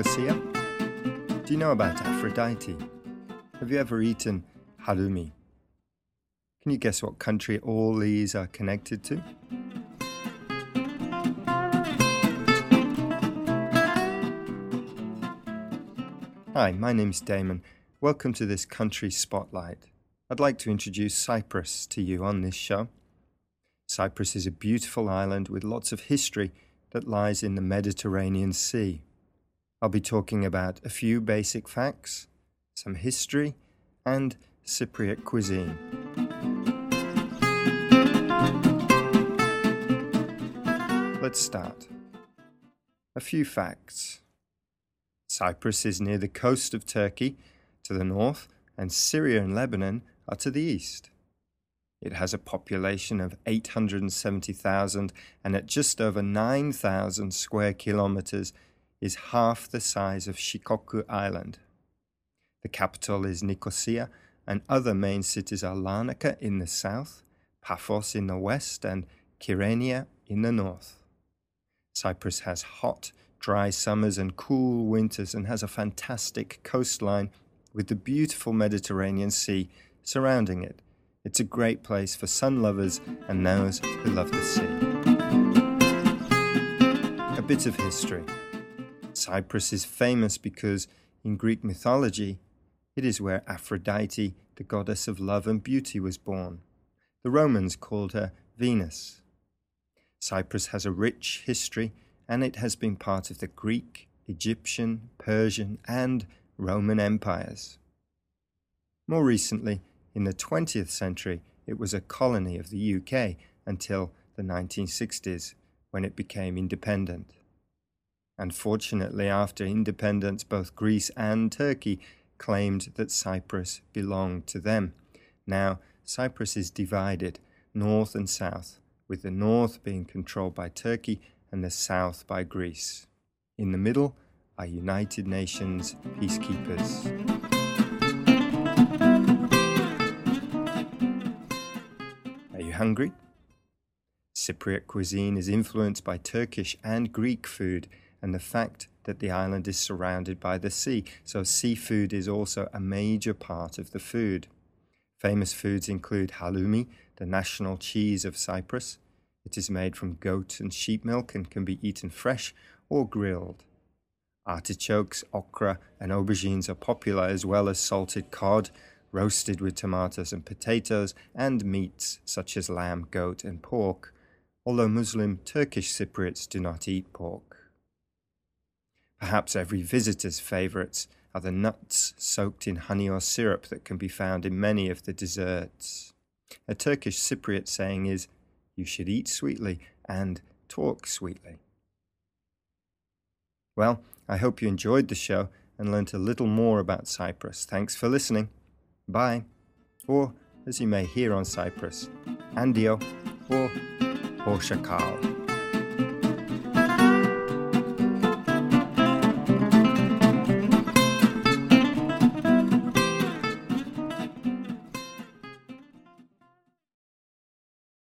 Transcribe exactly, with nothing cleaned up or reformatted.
Nicosia? Do you know about Aphrodite? Have you ever eaten halloumi? Can you guess what country all these are connected to? Hi, my name's Damon. Welcome to this country spotlight. I'd like to introduce Cyprus to you on this show. Cyprus is a beautiful island with lots of history that lies in the Mediterranean Sea. I'll be talking about a few basic facts, some history, and Cypriot cuisine. Let's start. A few facts. Cyprus is near the coast of Turkey to the north, and Syria and Lebanon are to the east. It has a population of eight hundred seventy thousand, and at just over nine thousand square kilometers is half the size of Shikoku Island. The capital is Nicosia, and other main cities are Larnaca in the south, Paphos in the west, and Kyrenia in the north. Cyprus has hot, dry summers and cool winters, and has a fantastic coastline with the beautiful Mediterranean Sea surrounding it. It's a great place for sun lovers and those who love the sea. A bit of history. Cyprus is famous because, in Greek mythology, it is where Aphrodite, the goddess of love and beauty, was born. The Romans called her Venus. Cyprus has a rich history, and it has been part of the Greek, Egyptian, Persian, and Roman empires. More recently, in the twentieth century, it was a colony of the U K until the nineteen sixties, when it became independent. Unfortunately, after independence, both Greece and Turkey claimed that Cyprus belonged to them. Now, Cyprus is divided north and south, with the north being controlled by Turkey and the south by Greece. In the middle are United Nations peacekeepers. Are you hungry? Cypriot cuisine is influenced by Turkish and Greek food and the fact that the island is surrounded by the sea, so seafood is also a major part of the food. Famous foods include halloumi, the national cheese of Cyprus. It is made from goat and sheep milk and can be eaten fresh or grilled. Artichokes, okra, and aubergines are popular, as well as salted cod, roasted with tomatoes and potatoes, and meats such as lamb, goat, and pork, although Muslim Turkish Cypriots do not eat pork. Perhaps every visitor's favourites are the nuts soaked in honey or syrup that can be found in many of the desserts. A Turkish Cypriot saying is, "You should eat sweetly and talk sweetly." Well, I hope you enjoyed the show and learnt a little more about Cyprus. Thanks for listening. Bye. Or, as you may hear on Cyprus, Andio or Hoşça kal.